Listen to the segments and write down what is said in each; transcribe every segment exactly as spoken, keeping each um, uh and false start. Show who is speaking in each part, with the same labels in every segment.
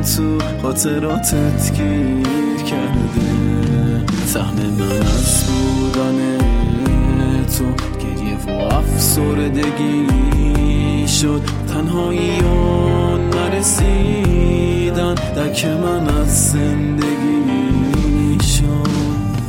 Speaker 1: تو خاطراتت گیر کرده. سهم من از بودن تو گریه و افسردگی شد، تنهاییان نرسیدن، درک من از زندگی شد.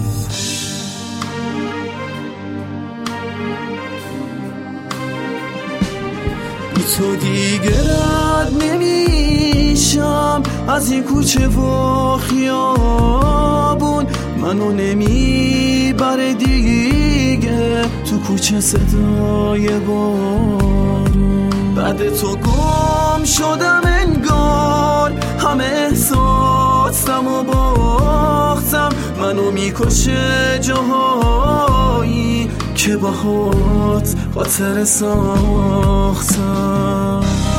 Speaker 1: بی تو دیگه رد نمیشم از این کوچه و خیابون، منو نمیبره دیگه تو کوچه صدای بارون. بعد تو گم شدم انگار، همه احساسم و باختم، منو میکشه جاهایی که باهات خاطر ساختم.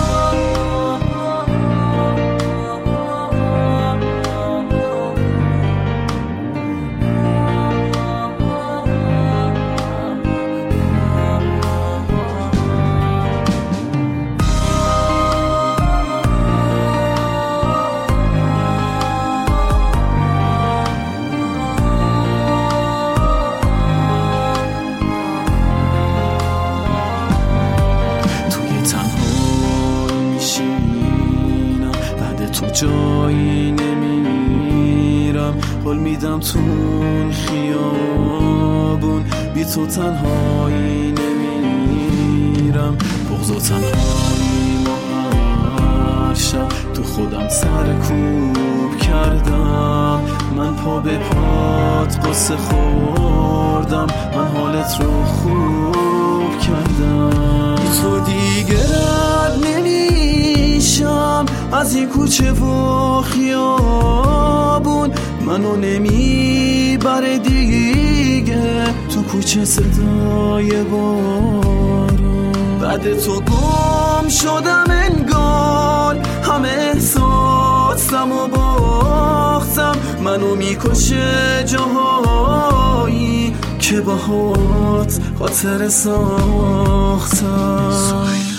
Speaker 1: تو جایی نمیرم، حال میدم تو اون خیابون، بی تو تنهایی نمیرم، بغض و تنهایی ما هر شب تو خودم سرکوب کردم. من پا به پات قصه خوردم، من حالت رو خوب کردم. بی تو دیگه رد نمیشم از این کوچه و خیابون، منو نمیبره دیگه تو کوچه صدای بارون. بعد تو گم شدم انگار، همه احساسم و باختم، منو میکشه جاهایی که باهات خاطر ساختم.